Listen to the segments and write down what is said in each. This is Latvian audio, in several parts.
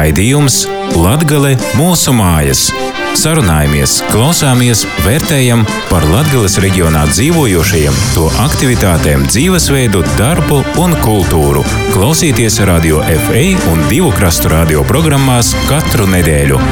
Raidījums Latgale mūsu mājas. Sarunājamies, klausāmies, vērtējam par Latgales reģionā dzīvojošajiem, to aktivitātēm, dzīvesveidu, darbu un kultūru. Klausieties Radio FA un Divu krastu radio programmās katru nedēļu.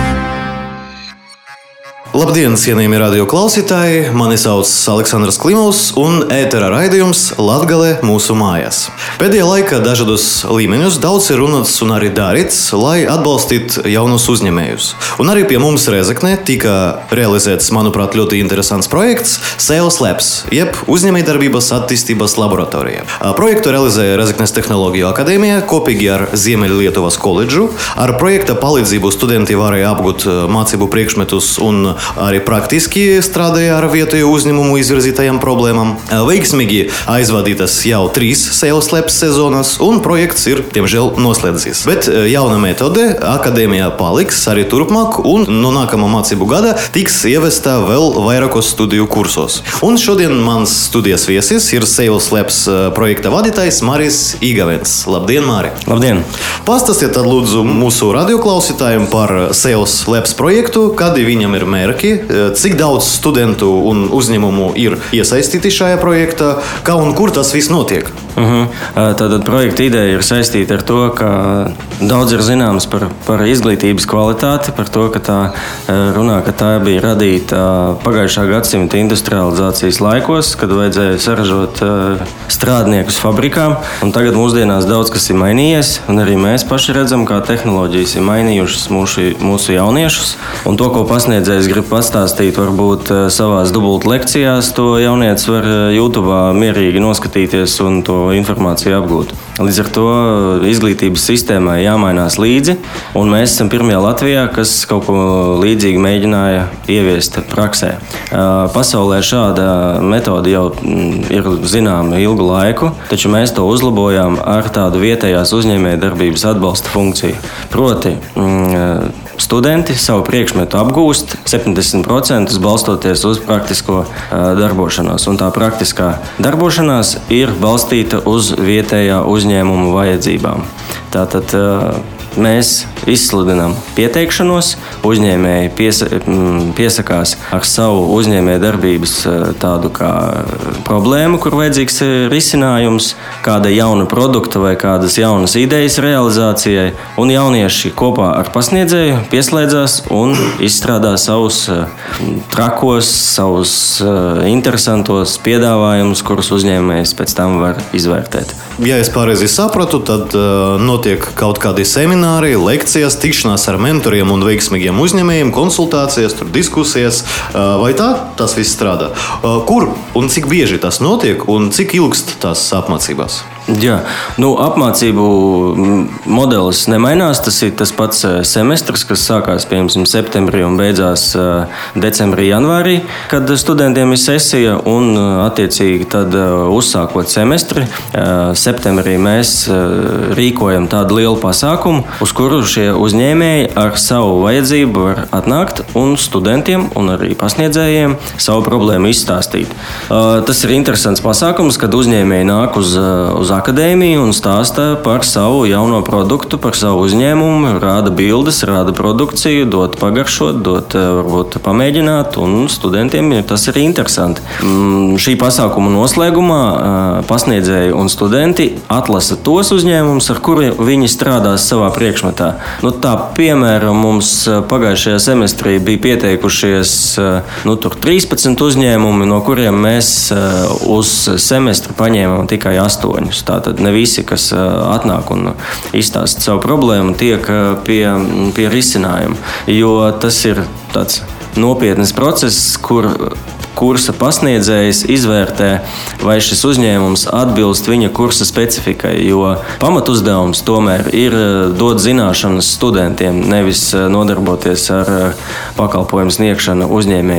Labdien, cienījamie radio klausītāji! Mani sauc Aleksandrs Klimovs un ētera raidījums Latgale mūsu mājās. Pēdējā laikā dažādos līmeņos daudz ir runāts un arī darīts, lai atbalstītu jaunus uzņēmējus. Un arī pie mums Rēzeknē tika realizēts, manuprāt, ļoti interesants projekts Sales Labs, jeb uzņēmējdarbības attīstības laboratorija. Projektu realizēja Rēzeknes Tehnoloģiju akadēmija kopīgi ar Ziemeļlietuvas koledžu. Ar projekta palīdzību studenti varēja apgūt mācību priekšmetus un arī praktiski strādāja ar vietējo uzņēmumu izvirzītajām problēmām. Veiksmīgi aizvadītas jau 3 Sales Labs sezonas, un projekts ir, diemžēl, noslēdzies. Bet jauna metode akadēmijā paliks arī turpmāk, un no nākamā mācību gada tiks ievesta vēl vairākos studiju kursos. Un šodien mans studijas viesis ir Sales Labs projekta vadītājs Maris Igavens. Labdien, Mari! Labdien! Pastāstiet tad lūdzu mūsu radioklausītājiem par Sales Labs projektu, kādi viņam ir mērķi, cik daudz studentu un uzņēmumu ir iesaistīti šajā projektā, kā un kur tas viss notiek. Tātad projekta ideja ir saistīta ar to, ka daudz ir zināms par izglītības kvalitāti, par to, ka tā runā, ka tā bija radīta pagājušā gadsimta industrializācijas laikos, kad vajadzēja saražot strādniekus fabrikām, un tagad mūsdienās daudz kas ir mainījies, un arī mēs paši redzam, kā tehnoloģijas ir mainījušas mūsu jauniešus, un to, ko pasniedzējs grib pastāstīt, varbūt savās dubultu lekcijās, to jaunietis var YouTube mierīgi noskatīties un to informāciju apgūt. Līdz ar to izglītības sistēmai jāmainās līdzi, un mēs esam pirmie Latvijā, kas kaut ko līdzīgi mēģināja ieviest praksē. Pasaulē šāda metode jau ir zināma ilgu laiku, taču mēs to uzlabojām ar tādu vietējās uzņēmējdarbības atbalsta funkciju. Proti, studenti savu priekšmetu apgūst 70% balstoties uz praktisko darbošanos. Un tā praktiskā darbošanās ir balstīta uz vietējā uzņēmuma vajadzībām. Tātad mēs izsludinām pieteikšanos, uzņēmēji piesakās ar savu uzņēmējdarbības tādu kā problēmu, kur vajadzīgs risinājums, kāda jauna produkta vai kādas jaunas idejas realizācijai, un jaunieši kopā ar pasniedzēju pieslēdzās un izstrādā savus trakos, savus interesantos piedāvājumus, kurus uzņēmējs pēc tam var izvērtēt. Ja es pareizi sapratu, tad notiek kaut kādi semināri, lekcijas, tikšanās ar mentoriem un veiksmīgiem uzņēmējiem, konsultācijas, diskusijas. Vai tā tas viss strādā? Kur un cik bieži tas notiek un cik ilgst tās apmācībās? Jā, apmācību modelis nemainās. Tas ir tas pats semestrs, kas sākās piemēram septembrī un beidzās decembrī, janvārī, kad studentiem ir sesija, un attiecīgi tad uzsākot semestri, septembrī mēs rīkojam tādu lielu pasākumu, uz kuru šie uzņēmēji ar savu vajadzību var atnākt un studentiem un arī pasniedzējiem savu problēmu izstāstīt. Tas ir interesants pasākums, kad uzņēmēji nāk uz akadēmiju un stāsta par savu jauno produktu, par savu uzņēmumu, rāda bildes, rāda produkciju, dot pagaršot, dot varbūt pamēģināt, un studentiem tas ir interesanti. Šī pasākuma noslēgumā pasniedzēji un studenti atlasa tos uzņēmumus, ar kuriem viņi strādās savā priekšmetā. Tā piemēram, mums pagājušajā semestrī bija pieteikušies 13 uzņēmumi, no kuriem mēs uz semestri paņēmām tikai 8. Tātad ne visi, kas atnāk un izstāsta savu problēmu, tiek pie risinājuma. Jo tas ir tāds nopietns process, kur kursa pasniedzējs izvērtē, vai šis uzņēmums atbilst viņa kursa specifikai, jo pamatuzdevums tomēr ir dot zināšanas studentiem, nevis nodarboties ar pakalpojumu sniegšanu uzņēmējiem.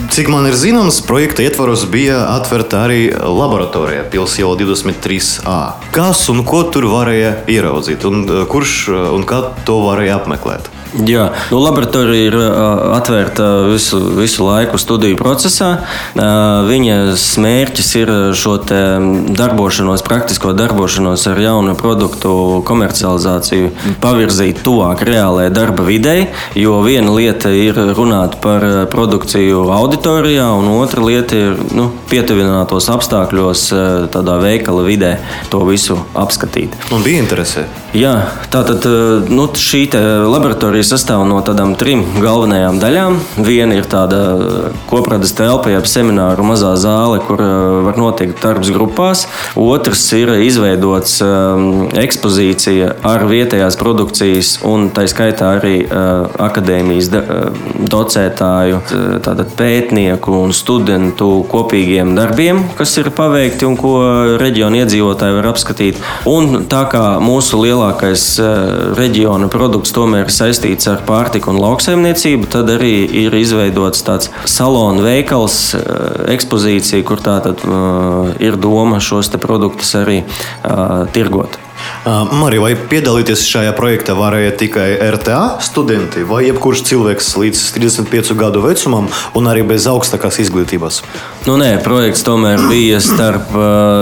Cik man ir zināms, projekta ietvaros bija atverta arī laboratorija Pils iela 23A. Kas un ko tur varēja ieraudzīt, un kurš un kā to varēja apmeklēt? Jā, laboratorija ir atvērta visu laiku studiju procesā. Viņas mērķis ir šo praktisko darbošanos ar jaunu produktu komercializāciju pavirzīt tuvāk reālajai darba videi, jo viena lieta ir runāt par produkciju auditorijā, un otra lieta ir pietuvinātos apstākļos tādā veikala vidē to visu apskatīt. Un bija interese? Jā, tātad šī laboratorija sastāv no tādām 3 galvenajām daļām. Viena ir tāda kopradas telpa, jeb semināru mazā zāle, kur var notikt darbs grupās. Otrs ir izveidots ekspozīcija ar vietējās produkcijas un tā skaitā arī akadēmijas docētāju, tātad pētnieku un studentu kopīgiem darbiem, kas ir paveikti un ko reģiona iedzīvotāji var apskatīt. Un tā kā mūsu lielākais reģiona produkts tomēr ir saistīts ar pārtiku un lauksaimniecību, tad arī ir izveidots tāds salonu veikals, ekspozīcija, kur tātad ir doma šos te produktus arī tirgot. Marija, vai piedalīties šajā projektā varēja tikai RTA studenti vai jebkurš cilvēks līdz 35 gadu vecumam un arī bez augstākās izglītības? Nē, projekts tomēr bija starp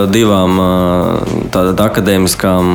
2 tātad akadēmiskām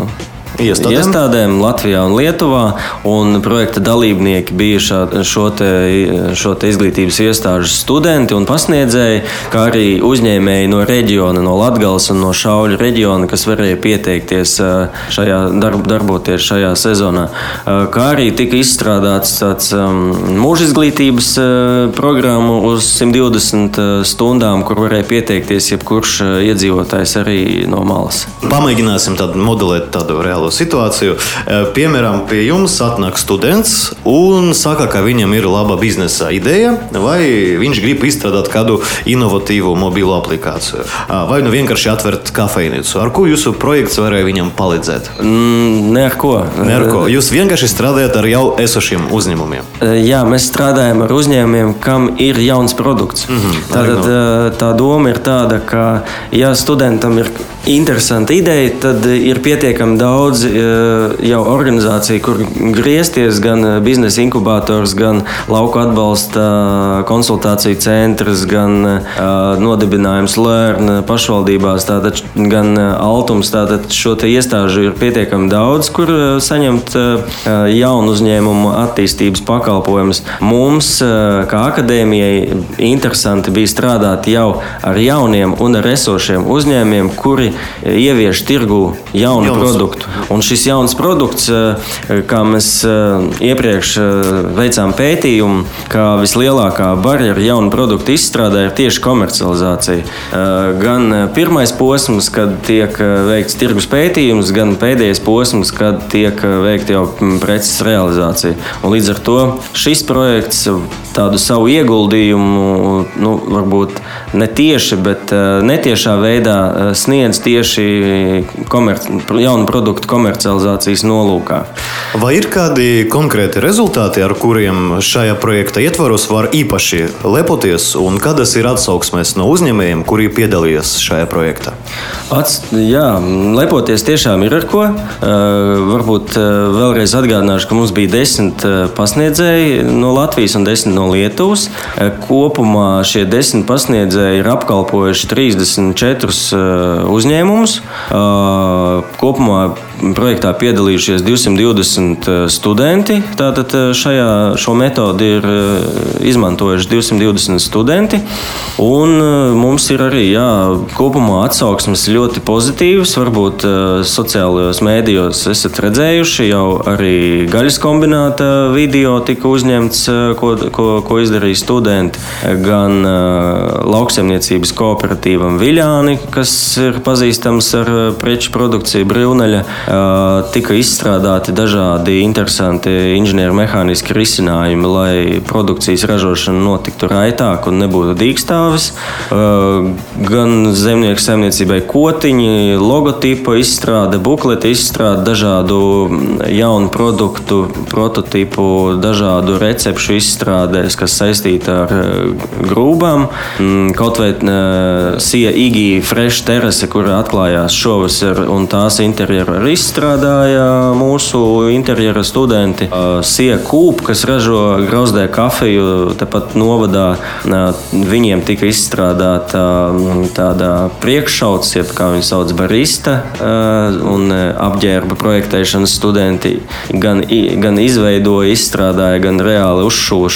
iestādēm Latvijā un Lietuvā, un projekta dalībnieki bija šo te izglītības iestāžu studenti un pasniedzēji, kā arī uzņēmēji no reģiona, no Latgales un no Šauļu reģiona, kas varēja pieteikties darboties šajā sezonā. Kā arī tika izstrādāts tāds mūža izglītības programmu uz 120 stundām, kur varēja pieteikties jebkurš iedzīvotājs arī no malas. Pamēģināsim modelēt tādu reālu situāciju. Piemēram, pie jums atnāk students un saka, ka viņam ir laba biznesa ideja, vai viņš grib izstrādāt kādu inovatīvu mobilo aplikāciju, vai vienkārši atvērt kafejnīcu. Ar ko jūsu projekts varēja viņam palīdzēt? Ne ar ko. Jūs vienkārši strādājat ar jau esošiem uzņēmumiem? Jā, mēs strādājam ar uzņēmumiem, kam ir jauns produkts. Tātad tā doma ir tāda, ka ja studentam ir interesanta ideja, tad ir pietiekami daudz jau organizāciju, kur griezties, gan biznesa inkubators, gan lauku atbalsta konsultāciju centrs, gan nodibinājums Learn pašvaldībās, tātad gan Altums, tātad šo te iestāžu ir pietiekami daudz, kur saņemt jaunu uzņēmumu attīstības pakalpojumus. Mums, kā akadēmijai, interesanti bija strādāt jau ar jauniem un ar esošiem uzņēmumiem, kuri ievieš tirgū jaunu produktu. Un šis jauns produkts, kā mēs iepriekš veicām pētījumu, ka vislielākā barjera jaunu produktu izstrādē ir tieši komercializācija. Gan pirmais posms, kad tiek veikts tirgus pētījums, gan pēdējais posms, kad tiek veikta jau preces realizācija. Un līdz ar to šis projekts tādu savu ieguldījumu, varbūt ne tieši, bet netiešā veidā sniedz tieši jaunu produktu komercializācijas nolūkā. Vai ir kādi konkrēti rezultāti, ar kuriem šajā projekta ietvaros var īpaši lepoties, un kādas ir atsauksmes no uzņēmējiem, kuri piedalījās šajā projektā? Jā, lepoties tiešām ir ar ko. Varbūt vēlreiz atgādināšu, ka mums bija 10 pasniedzēji no Latvijas un 10 no Lietuvas. Kopumā šie 10 pasniedzēji ir apkalpojuši 34 uzņēmumus. Kopumā projektā piedalījušies 220 studenti. Tātad šo metodi ir izmantojuši 220 studenti. Un mums ir arī kopumā atsauksmes ļoti pozitīvas. Varbūt sociālajos mēdījos esat redzējuši, jau arī gaļas kombināta video tika uzņemts, ko izdarīja studenti. Gan lauksaimniecības kooperatīvam Viļāni, kas ir pazīstams ar preču produkciju Brīvneļa, tika izstrādāti dažādi interesanti inženiermehāniski risinājumi, lai produkcijas ražošana notiktu raitāk un nebūtu dīkstāvis. Gan zemnieku saimniecībai kotiņi, logotipu izstrāde, bukleti izstrāde, dažādu jaunu produktu, prototipu, dažādu recepšu izstrādēs, kas saistīta ar grūbām. Kaut vai Sija Igī Fresh terase, kur atklājās šovasar, un tās interjeru arī izstrādāja mūsu interjera studenti. Sija Kūp, kas ražo grauzdē kafiju, tepat novadā, viņiem tika izstrādāta tāda priekššauts, jeb kā viņi sauc barista, un apģērba projektēšanas studenti gan izveidoja, izstrādāja, gan reāli uzšuva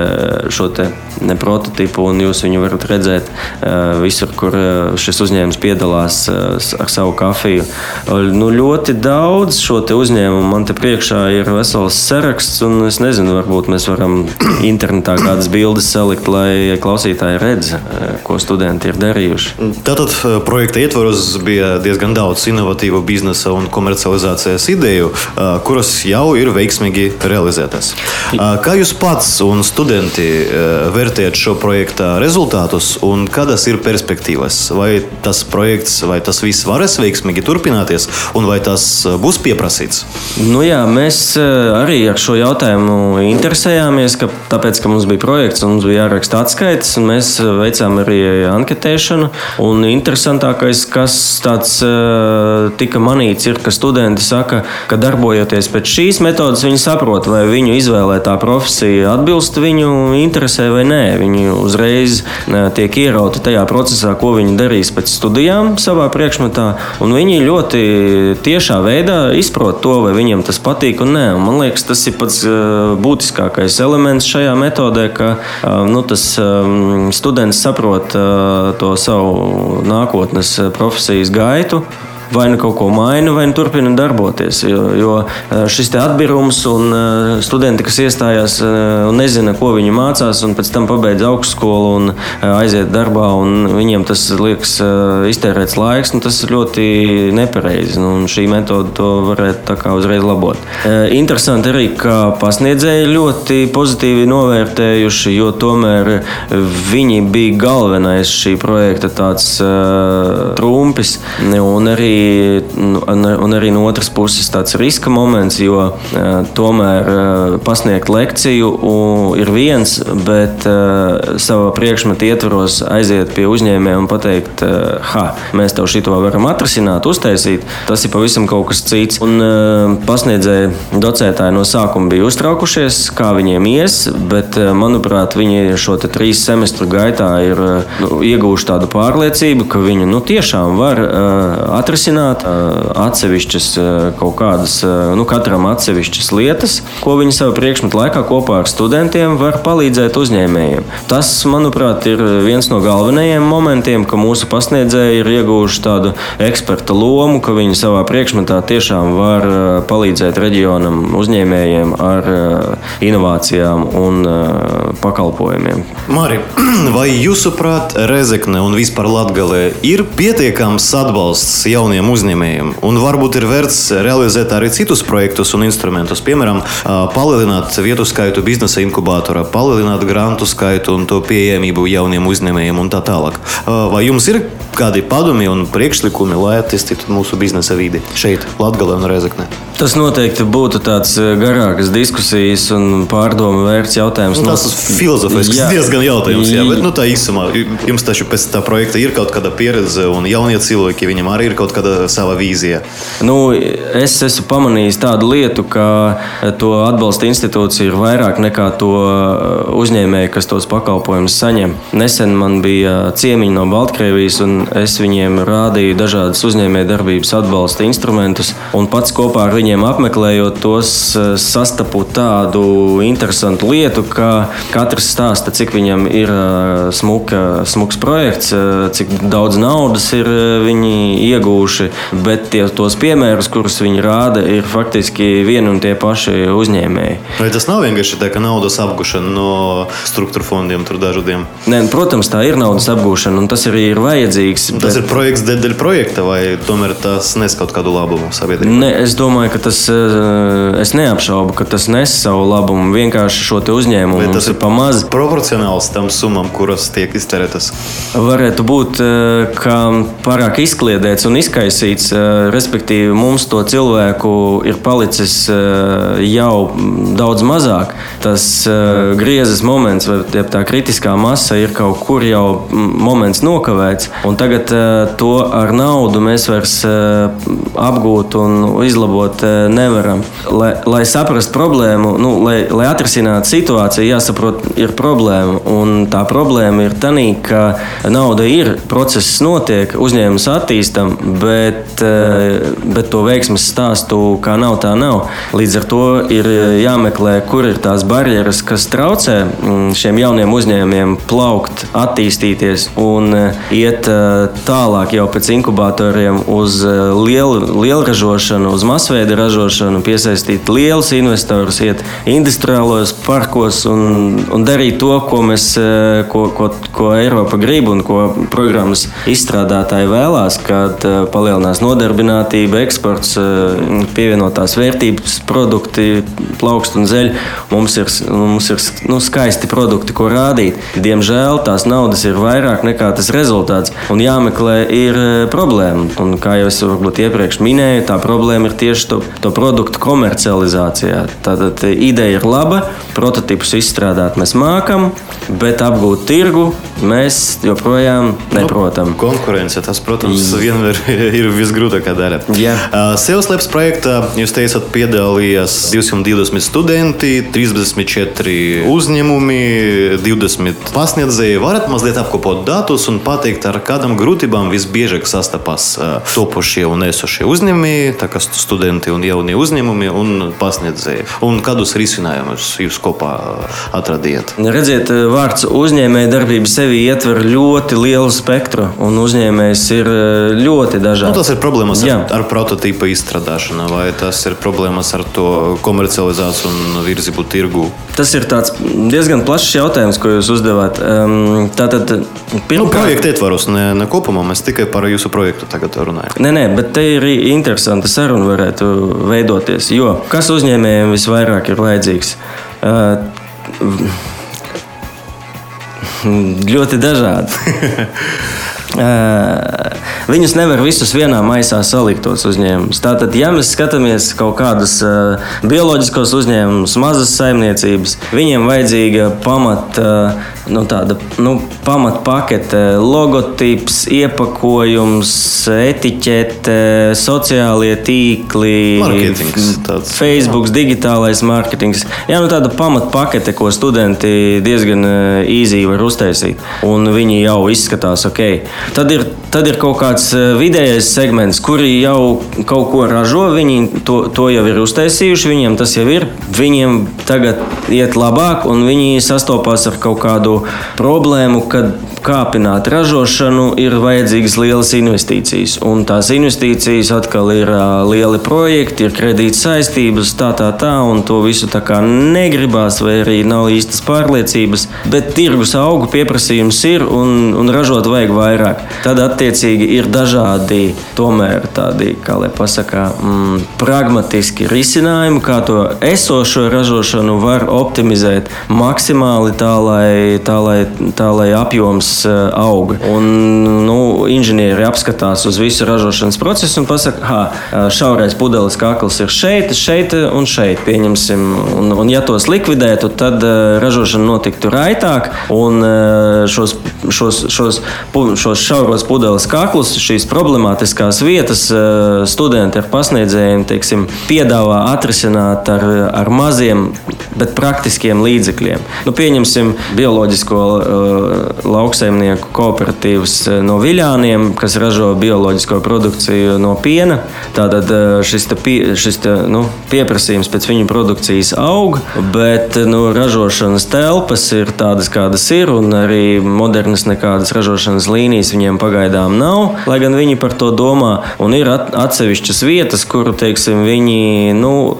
šo te prototipu, un jūs viņu varat redzēt visur, kur šis uzņēmums piedalās ar savu kafiju. Ļoti daudz šo te uzņēmumu man te priekšā ir vesels saraksts, un es nezinu, varbūt mēs varam internetā kādas bildes salikt, lai klausītāji redz, ko studenti ir darījuši. Tātad projekta ietvaros bija diezgan daudz inovatīvu biznesa un komercializācijas ideju, kuras jau ir veiksmīgi realizētas. Kā jūs pats un studenti vērtējat šo projekta rezultātus un kādas ir perspektīvas? Vai tas projekts, vai tas viss varēs veiksmīgi turpināties un vai tas būs pieprasīts? Jā, mēs arī ar šo jautājumu interesējāmies, tāpēc, ka mums bija projekts un mums bija jāraksta atskaites, un mēs veicām arī anketēšanu. Un interesantākais, kas tāds tika manīts, ir, ka studenti saka, ka darbojoties pēc šīs metodas, viņi saprot, vai viņu izvēlētā profesija atbilst viņu interesē vai nē. Viņi uzreiz tiek ierauti tajā procesā, ko viņi darīs pēc studijām savā priekšmetā, un viņi ļoti tiešā veidā izprot to, vai viņiem tas patīk un nē. Un man liekas, tas ir pats būtiskākais elements šajā metodē, ka tas students saprot to savu nākotnes profesijas gaitu, vai nu kaut ko maina, vai nu turpina darboties. Jo šis te atbirums un studenti, kas iestājās un nezina, ko viņi mācās, un pēc tam pabeidz augstskolu un aiziet darbā, un viņiem tas liekas iztērēts laiks, tas ir ļoti nepareizi. Un šī metode to varētu tā kā uzreiz labot. Interesanti arī, ka pasniedzēji ļoti pozitīvi novērtējuši, jo tomēr viņi bija galvenais šī projekta tāds trumpis, un arī no otras puses tāds riska moments, jo tomēr pasniegt lekciju ir viens, bet savā priekšmeta ietvaros aiziet pie uzņēmējiem un pateikt, mēs tev šito varam atrisināt, uztaisīt, tas ir pavisam kaut kas cits. Un pasniedzēji, docētāji no sākuma bija uztraukušies, kā viņiem ies, bet, manuprāt, viņi šo te 3 semestru gaitā ir ieguvuši tādu pārliecību, ka viņi tiešām var atrisināt atsevišķas kaut kādas, katram atsevišķas lietas, ko viņi savā priekšmetu laikā kopā ar studentiem var palīdzēt uzņēmējiem. Tas, manuprāt, ir viens no galvenajiem momentiem, ka mūsu pasniedzēji ir ieguvuši tādu eksperta lomu, ka viņi savā priekšmetā tiešām var palīdzēt reģionam uzņēmējiem ar inovācijām un pakalpojumiem. Mari, vai jūsuprāt Rezekne un vispār Latgale ir pietiekams atbalsts jauniem uzņēmējiem, un varbūt ir vērts realizēt arī citus projektus un instrumentus, piemēram, palielināt vietu skaitu biznesa inkubatorā, palielināt grantu skaitu un to pieejamību jauniem uzņēmējiem un tā tālāk. Vai jums ir kādi padomi un priekšlikumi, lai attīstītu mūsu biznesa vidi šeit, Latgalē un Rezeknē? Tas noteikti būtu tāds garākas diskusijas un pārdomu vērts jautājums. Tas ir filozofisks diezgan jautājums, bet tā īsumā, jums taču pēc tā projekta ir kaut kāda pieredze un jaunie cilvēki, viņam arī ir kaut kāda sava vīzija. Es esmu pamanījis tādu lietu, ka to atbalsta institūcija ir vairāk nekā to uzņēmēju, kas tos pakalpojumus saņem. Nesen man bija ciemiņi no Baltkrievijas, un es viņiem rādīju dažādas uzņēmēju darbības atbalsta instrumentus, un pats kopā ar viņiem apmeklējot tos, sastapu tādu interesantu lietu, ka katrs stāsta, cik viņam ir smuks projekts, cik daudz naudas ir viņi ieguvuši apguvuši, bet tos piemērus, kurus viņi rāda, ir faktiski vieni un tie paši uzņēmēji. Vai tas nav vienkārši tā, ka naudas apgūšana no struktūra fondiem tur dažādiem? Nē, protams, tā ir naudas apgūšana, un tas arī ir vajadzīgs. Tas ir projekts dēļ projekta, vai tomēr tas nes kaut kādu labumu sabiedrībai? Ne, es domāju, ka tas, es neapšaubu, ka tas nes savu labumu. Vienkārši šo te uzņēmumu mums ir pamaz. Proporcionāls tam summam, kuras tiek izterētas? Varētu būt, ka pārāk izkliedēts un izkaisīts, respektīvi mums to cilvēku ir palicis jau daudz mazāk. Tas griezes moments, vai tā kritiskā masa ir kaut kur jau moments nokavēts, un tagad to ar naudu mēs vairs apgūt un izlabot nevaram. Lai saprastu problēmu, lai atrisinātu situāciju, jāsaprot, ir problēma, un tā problēma ir tanī, ka nauda ir, process notiek, uzņēmums attīstam, bet to veiksmes stāstu kā nav, tā nav. Līdz ar to ir jāmeklē, kur ir tās barjeras, kas traucē šiem jauniem uzņēmumiem plaukt, attīstīties un iet tālāk jau pēc inkubatoriem uz lielu ražošanu, uz masveida ražošanu, piesaistīt lielus investorus, iet industriālos parkos un darīt to, ko Eiropa grib un ko programmas izstrādātāji vēlās, kad palielinās nodarbinātība, eksports, pievienotās vērtības produkti, plaukst un zeļ. Mums ir skaisti produkti, ko rādīt. Diemžēl tās naudas ir vairāk nekā tas rezultāts, un jāmeklē ir problēma. Un, kā jau es varbūt iepriekš minēju, tā problēma ir tieši to produktu komercializācijā. Tātad ideja ir laba, prototipus izstrādāt mēs mākam, bet apgūt tirgu mēs joprojām neprotam. Konkurence, tas, protams, vienmēr ir visgrūtākā daļa. Seoslabs projektā, jūs teicat, piedalījās 220 studenti, 34 uzņēmumi, 20 pasniedzēji. Varat mazliet apkopot datus un pateikt, ar kādām grūtībām visbiežāk sastapas topošie un esošie uzņēmumi, tā kā studenti un jaunie uzņēmumi un pasniedzēji. Un kādus risinājumus jūs kopā atradījāt? Redziet, vārds uzņēmēja darbība sevi ietver ļoti lielu spektru, un uzņēmējs ir ļoti dažāds. Tas ir problēmas ar prototīpa izstrādāšanu, vai tas ir problēmas ar to komercializāciju un virzību tirgu? Tas ir tāds diezgan plašs jautājums, ko jūs uzdevāt. Tātad, projekta ietvaros, ne kopumā, mēs tikai par jūsu projektu tagad runājam. Nē, bet te ir interesanta saruna varētu veidoties, jo kas uzņēmējiem visvairāk ir vajadzīgs? Ļoti dažādi. Viņus nevar visus vienā maisā salikt tos uzņēmumus. Tātad, ja mēs skatāmies kaut kādus bioloģiskos uzņēmumus, mazas saimniecības, viņiem vajadzīga pamatpakete, logotips, iepakojums, etiķete, sociālie tīkli, Facebook, digitālais mārketings. Tāda pamatpakete, ko studenti diezgan easy var uztaisīt, un viņi jau izskatās ok. Tad ir kaut kāds vidējais segments, kuri jau kaut ko ražo, viņi to jau ir uztaisījuši, viņiem tas jau ir, viņiem tagad iet labāk, un viņi sastopās ar kaut kādu problēmu, kad kāpināt ražošanu ir vajadzīgas lielas investīcijas, un tās investīcijas atkal ir lieli projekti, ir kredīta saistības, tā, un to visu tā kā negribās, vai arī nav īstas pārliecības, bet tirgus auga, pieprasījums ir, un ražot vajag vairāk. Tad attiecīgi ir dažādi, tomēr tādi, kā lai pasakā, pragmatiski risinājumi, kā to esošo ražošanu var optimizēt maksimāli tā, lai apjoms auga. Un inženieri apskatās uz visu ražošanas procesu un pasaka, šaurais pudeles kakls ir šeit un šeit, pieņemsim. Un ja tos likvidētu, tad ražošana notiktu raitāk, un šos šauros pudeles kaklus, šīs problemātiskās vietas studenti ar pasniedzējiem, teiksim, piedāvā atrisināt ar maziem, bet praktiskiem līdzekļiem. Pieņemsim bioloģisko lauksaimniecību lauksaimnieku kooperatīvs no Viļāniem, kas ražo bioloģisko produkciju no piena. Tātad šis pieprasījums pēc viņu produkcijas aug, bet ražošanas telpas ir tādas, kādas ir, un arī modernas nekādas ražošanas līnijas viņiem pagaidām nav, lai gan viņi par to domā. Un ir atsevišķas vietas, kuru, teiksim, viņi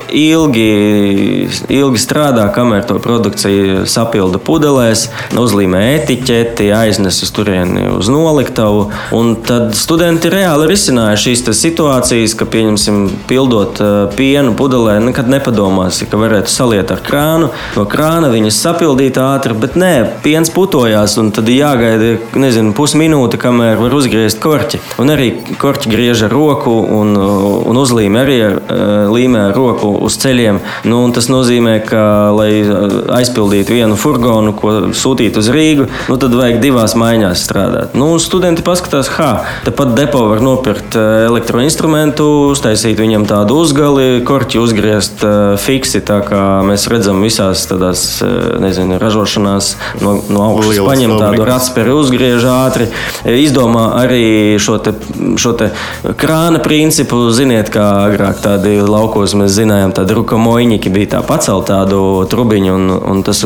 ilgi strādā, kamēr to produkciju sapilda pudelēs, uzlīmē etiķeti, aiznes uz turieni uz noliktavu. Un tad studenti reāli risināja šīs situācijas, ka, pieņemsim, pildot pienu pudelē, nekad nepadomās, ka varētu saliet ar krānu. No krāna viņas sapildīt ātri, bet nē, piens putojās, un tad jāgaida, pusminūte, kamēr var uzgriezt korķi. Un arī korķi griež ar roku un uzlīmē arī līmē ar roku uz ceļiem. Un tas nozīmē, ka, lai aizpildītu vienu furgonu, ko sūtīt uz Rīgu, tad vajag 2 maiņās strādāt. Studenti paskatās, tepat depo var nopirkt elektroinstrumentu, uztaisīt viņam tādu uzgali, korķi uzgriezt fiksi, tā kā mēs redzam visās tādās, ražošanās no augšas paņem tādu ratsperi, uzgriež ātri, izdomā arī šo te krāna principu. Ziniet, kā agrāk tādi laukos mēs zinājām, tādi rukamoņķi bija tā pacelt tādu trubiņu un tas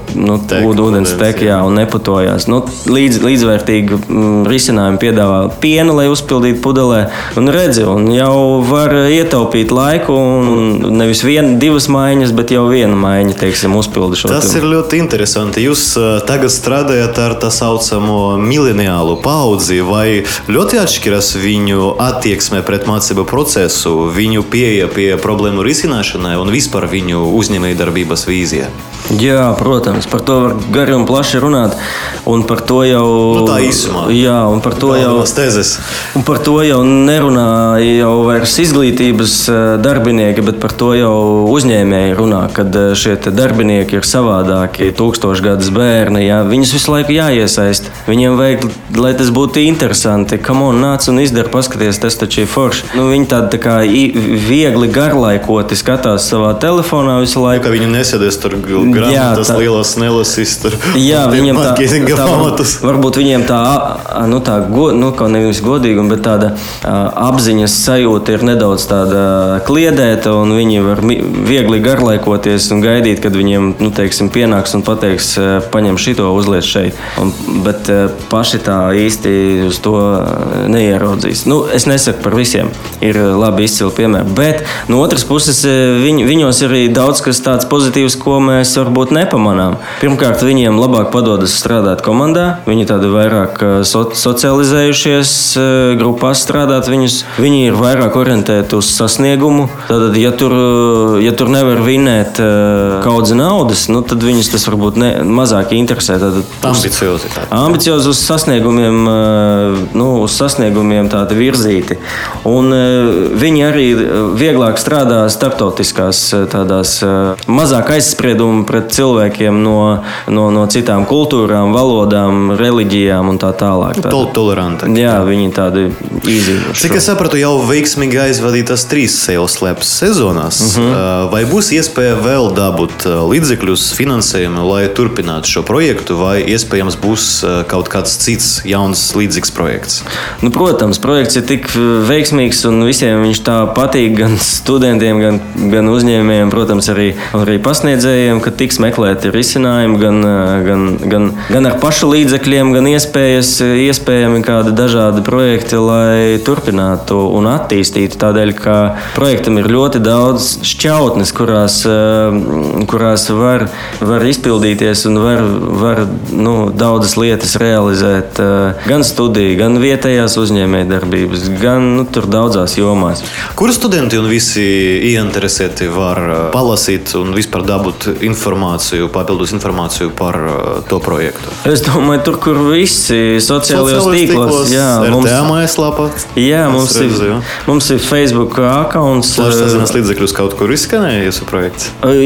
ūdens tek, un neputojās. Līdzvērtīgi risinājumu piedāvā pienu, lai uzpildītu pudelē. Un redzi, un jau var ietaupīt laiku, un nevis 2 maiņas, bet jau 1 maiņa, teiksim, uzpildi šo. Tas ir ļoti interesanti. Jūs tagad strādājat ar tā saucamo mileniālu paudzi, vai ļoti atšķiras viņu attieksme pret mācību procesu, viņu pieeja pie problēmu risināšanai un vispār viņu uzņēmējdarbības vīzija? Jā, protams, par to var gari un plaši runāt, un par to jau... tā īsumā. Jā, un par to jau... tezes. Un par to jau nerunā jau vairs izglītības darbinieki, bet par to jau uzņēmēji runā, kad šie darbinieki ir savādāki, 1000 gadus bērni, jā, viņus visu laiku jāiesaist. Viņiem vajag, lai tas būtu interesanti. Come on, nāc un izdara, paskaties, tas taču ir forši. Viņi tādi tā kā viegli garlaikoti skatās savā telefonā visu laiku. Ka viņi nesēdēs tur grāmatas lielas nelasīs tur. Jā, viņam tā varbūt viņiem kaut nevis godīguma, bet tāda apziņas sajūta ir nedaudz tāda kliedēta, un viņi var viegli garlaikoties un gaidīt, kad viņiem, pienāks un pateiks, paņem šito, uzliec šeit. Bet paši tā īsti uz to neieraudzīs. Es nesaku par visiem, ir labi izcili piemēri, bet no otras puses viņos ir arī daudz kas tāds pozitīvs, ko mēs varbūt nepamanām. Pirmkārt, viņiem labāk padodas strādāt komandā, viņi tādi vairāk socializējušies grupās strādāt, viņi ir vairāk orientēti uz sasniegumu. Tātad, ja tur nevar vinēt kaudzi naudas, tad viņus tas varbūt mazāk interesē. Ambiciozi uz sasniegumiem tādi virzīti. Un viņi arī vieglāk strādā starptautiskās tādās mazāk aizspriedumu pret cilvēkiem no citām kultūrām, valodām, reliģijām un tā tālāk. Toleranti. Jā, viņi tādi īzīvoši. Cik es sapratu, jau veiksmīgi aizvadītas 3 sales labs sezonās. Vai būs iespēja vēl dabūt līdzekļus, finansējumu, lai turpinātu šo projektu, vai iespējams būs kaut kāds cits jauns līdzīgs projekts? Protams, projekts ir tik veiksmīgs un visiem viņš tā patīk, gan studentiem, gan uzņēmējiem, protams, arī pasniedzējiem, ka tiks meklēti risinājumi gan ar pašu līdzekļiem, gan iespējami kādi dažādi projekti, lai turpinātu un attīstītu. Tādēļ, ka projektam ir ļoti daudz šķautnes, kurās var izpildīties un var daudzas lietas realizēt. Gan studiju, gan vietējās uzņēmējdarbības, gan tur daudzās jomās. Kur studenti un visi ieinteresēti var palasīt un vispār dabūt papildus informāciju par to projektu? Es domāju, tur, kur visi sociālajos tīklos. Jā, RTA mājaslapā. Jā, mums ir Facebook accounts. Plašsaziņas līdzekļus kaut kur izskanēja jūsu projekts?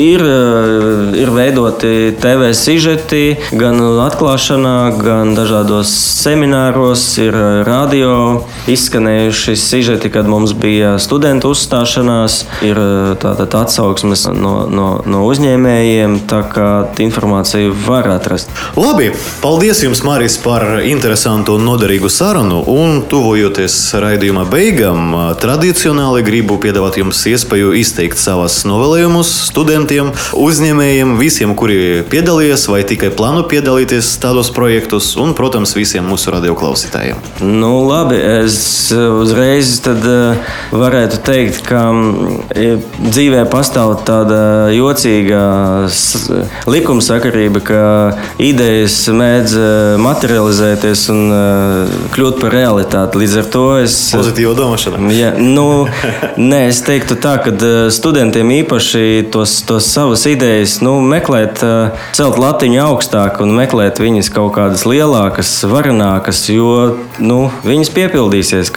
Ir veidoti TV sižeti gan atklāšanā, gan dažādos semināros. Ir radio izskanējuši sižeti, kad mums bija studentu uzstāšanās. Ir tātad atsauksmes no uzņēmējiem, tā kā informāciju var atrast. Labi, paldies jums, Māris, par interesantu un noderīgu sarunu. Un tuvojoties raidījuma beigām, tradicionāli gribu piedāvāt jums iespēju izteikt savas novēlējumus studentiem, uzņēmējiem, visiem, kuri piedalījies vai tikai plāno piedalīties tādos projektos, un, protams, visiem mūsu radioklausītājiem. Labi, es uzreiz tad varētu teikt, ka dzīvē pastāv tāda jocīga likumsakarība, ka idejas mēdz materializēties un kļūt par realitāti. Līdz ar to es... Pozitīva domāšana. Ja, nē, es teiktu tā, ka studentiem īpaši tos savas idejas meklēt, celt latiņu augstāk un meklēt viņas kaut kādas lielākas, varenākas, jo viņas piepildīsies,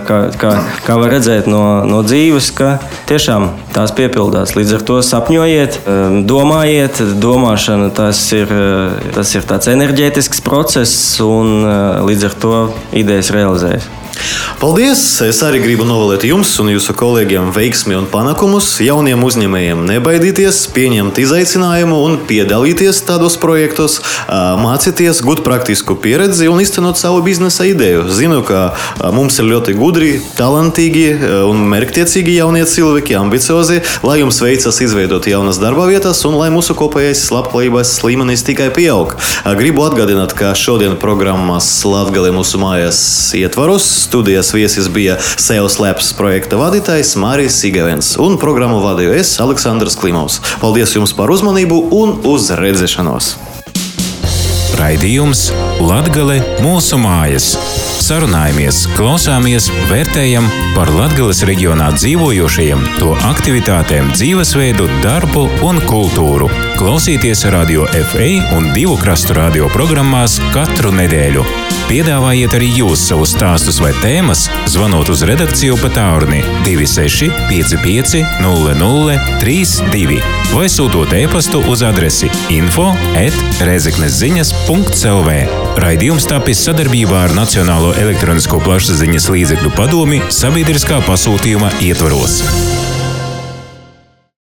kā var redzēt no dzīves, ka tiešām tās piepildās. Līdz ar to sapņojiet, domājiet, domāšana tas ir tāds enerģētisks process un līdz ar to idejas realizējas. Paldies! Es arī gribu novēlēt jums un jūsu kolēģiem veiksmi un panākumus, jauniem uzņēmējiem nebaidīties, pieņemt izaicinājumu un piedalīties tādos projektos, mācīties, gūt praktisku pieredzi un iztenot savu biznesa ideju. Zinu, ka mums ir ļoti gudri, talantīgi un mērķtiecīgi jaunie cilvēki, ambiciozi, lai jums veicas izveidot jaunas darba vietas un lai mūsu kopējais labklājības līmenis tikai pieaug. Gribu atgādināt, ka šodien programmas Latgale mūsu mājas ietvaros studijas viesis bija Sales Labs projekta vadītājs Māris Sigavens un programmu vadīju es, Aleksandrs Klimovs. Paldies jums par uzmanību un uz redzēšanos! Raidījums Latgale mūsu mājas. Sarunājamies, klausāmies, vērtējam par Latgales reģionā dzīvojošajiem, to aktivitātēm, dzīvesveidu, darbu un kultūru. Klausieties Radio FA un Divu krastu radio programmās katru nedēļu. Piedāvājiet arī jūs savus stāstus vai tēmas, zvanot uz redakciju pa tālruni 26 55 00 32 vai sūtot e-pastu uz adresi info@rezeknesziņas.lv. Raidījums tapis sadarbībā ar Nacionālo elektronisko plašsaziņas līdzekļu padomi sabiedriskā pasūtījuma ietvaros.